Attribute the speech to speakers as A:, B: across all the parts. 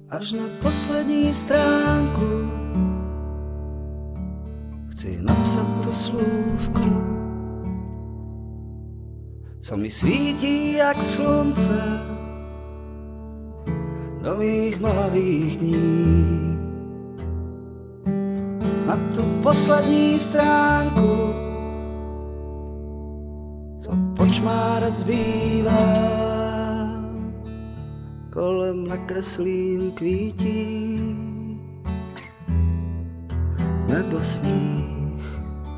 A: až na poslední stránku chci napsat to slůvko, co mi svítí jak slunce do mých mladých dní. Na tu poslední stránku, co počmárat zbývá, kolem nakreslím kvítí nebo sníh.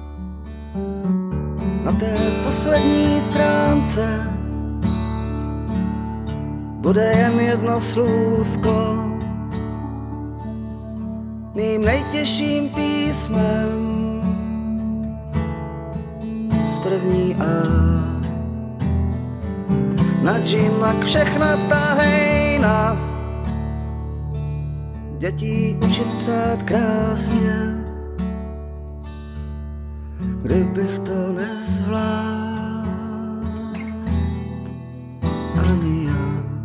A: Na té poslední stránce bude jen jedno slůvko, mým nejtěžším písmem z první A. Nadžímak všechna ta hejna dětí učit psát krásně, kdybych to nezvládl ani já.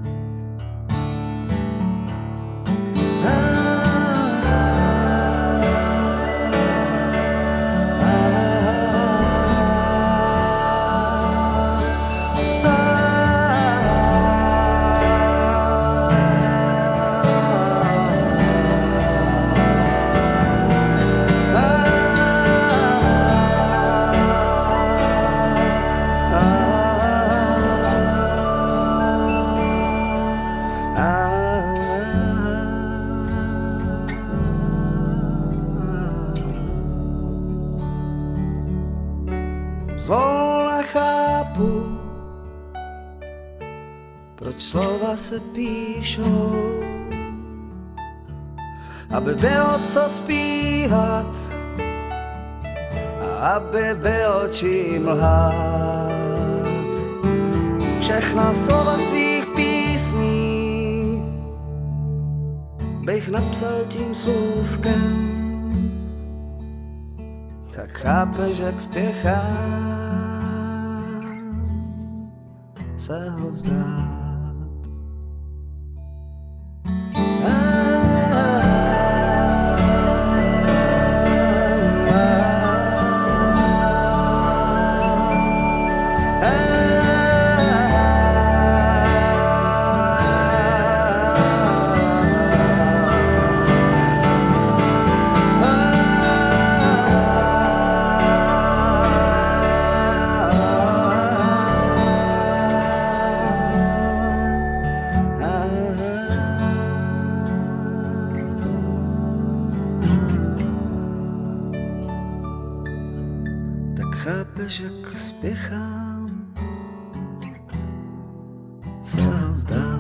A: Zvolna chápu, proč slova se píšou, aby bylo co zpívat a aby bylo čím lhát. Všechna slova svých písní bych napsal tím slůvkem, tak chápeš, jak spěchám se ho vzdát. Chápeš, jak spěchám se ho vzdát.